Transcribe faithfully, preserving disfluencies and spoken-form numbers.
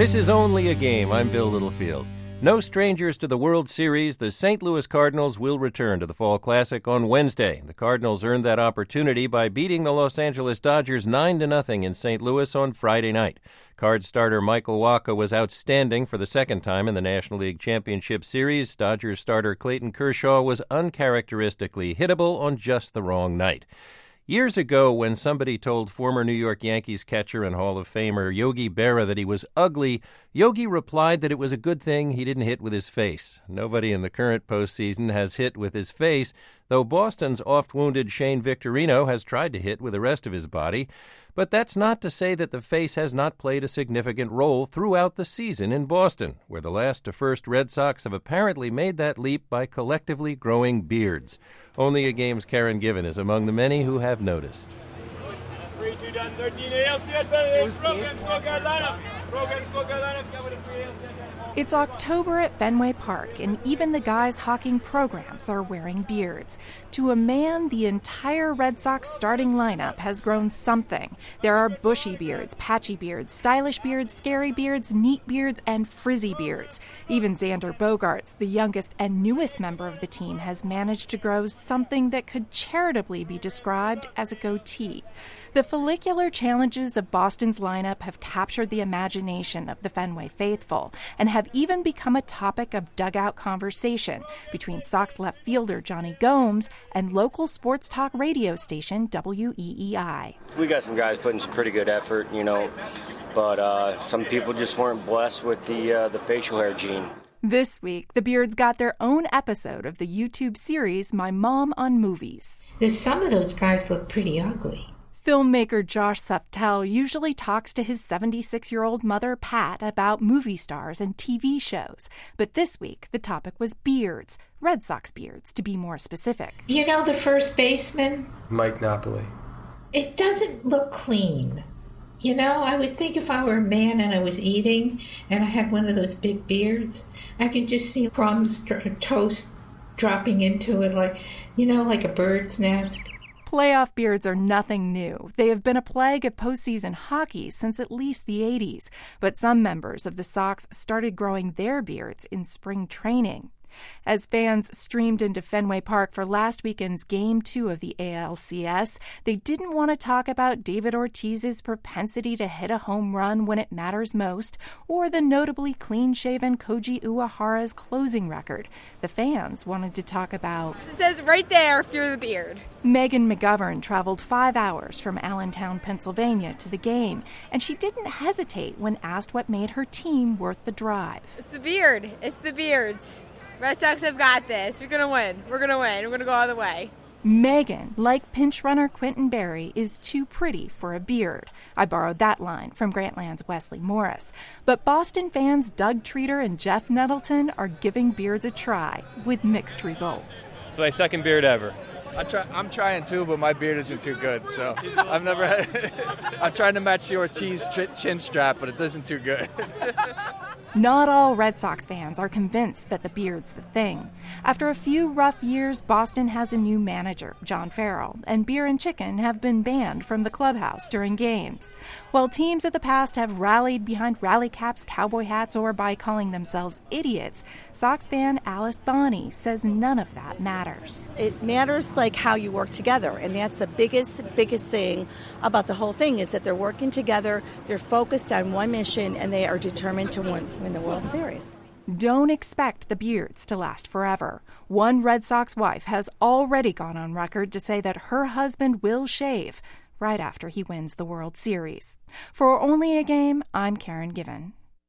This is Only a Game. I'm Bill Littlefield. No strangers to the World Series, the Saint Louis Cardinals will return to the Fall Classic on Wednesday. The Cardinals earned that opportunity by beating the Los Angeles Dodgers nine to nothing in Saint Louis on Friday night. Card starter Michael Wacha was outstanding for the second time in the National League Championship Series. Dodgers starter Clayton Kershaw was uncharacteristically hittable on just the wrong night. Years ago, when somebody told former New York Yankees catcher and Hall of Famer Yogi Berra that he was ugly, Yogi replied that it was a good thing he didn't hit with his face. Nobody in the current postseason has hit with his face, though Boston's oft-wounded Shane Victorino has tried to hit with the rest of his body. But that's not to say that the face has not played a significant role throughout the season in Boston, where the last-to-first Red Sox have apparently made that leap by collectively growing beards. Only a Game's Karen Given is among the many who have noticed. It's October at Fenway Park, and even the guys hawking programs are wearing beards. To a man, the entire Red Sox starting lineup has grown something. There are bushy beards, patchy beards, stylish beards, scary beards, neat beards, and frizzy beards. Even Xander Bogaerts, the youngest and newest member of the team, has managed to grow something that could charitably be described as a goatee. The follicular challenges of Boston's lineup have captured the imagination of the Fenway faithful and have even become a topic of dugout conversation between Sox left fielder Johnny Gomes and local sports talk radio station W E E I. We got some guys putting some pretty good effort, you know, but uh, some people just weren't blessed with the uh, the facial hair gene. This week, the Beards got their own episode of the YouTube series My Mom on Movies. There's some of those guys look pretty ugly. Filmmaker Josh Seftel usually talks to his seventy-six-year-old mother, Pat, about movie stars and T V shows. But this week, the topic was beards, Red Sox beards, to be more specific. You know the first baseman? Mike Napoli. It doesn't look clean. You know, I would think if I were a man and I was eating and I had one of those big beards, I could just see crumbs, toast dropping into it like, you know, like a bird's nest. Playoff beards are nothing new. They have been a plague of postseason hockey since at least the eighties, but some members of the Sox started growing their beards in spring training. As fans streamed into Fenway Park for last weekend's Game two of the A L C S, they didn't want to talk about David Ortiz's propensity to hit a home run when it matters most, or the notably clean-shaven Koji Uehara's closing record. The fans wanted to talk about... It says right there, fear the beard. Megan McGovern traveled five hours from Allentown, Pennsylvania to the game, and she didn't hesitate when asked what made her team worth the drive. It's the beard. It's the beards. Red Sox have got this. We're going to win. We're going to win. We're going to go all the way. Megan, like pinch runner Quentin Berry, is too pretty for a beard. I borrowed that line from Grantland's Wesley Morris. But Boston fans Doug Treater and Jeff Nettleton are giving beards a try, with mixed results. It's my second beard ever. I try, I'm trying too, but my beard isn't too good. So I've never had... I'm trying to match the Ortiz chin strap, but it isn't too good. Not all Red Sox fans are convinced that the beard's the thing. After a few rough years, Boston has a new manager, John Farrell, and beer and chicken have been banned from the clubhouse during games. While teams of the past have rallied behind rally caps, cowboy hats, or by calling themselves idiots, Sox fan Alice Bonney says none of that matters. It matters like how you work together, and that's the biggest, biggest thing about the whole thing is that they're working together, they're focused on one mission, and they are determined to win. win the World Series. Don't expect the beards to last forever. One Red Sox wife has already gone on record to say that her husband will shave right after he wins the World Series. For Only a Game, I'm Karen Given.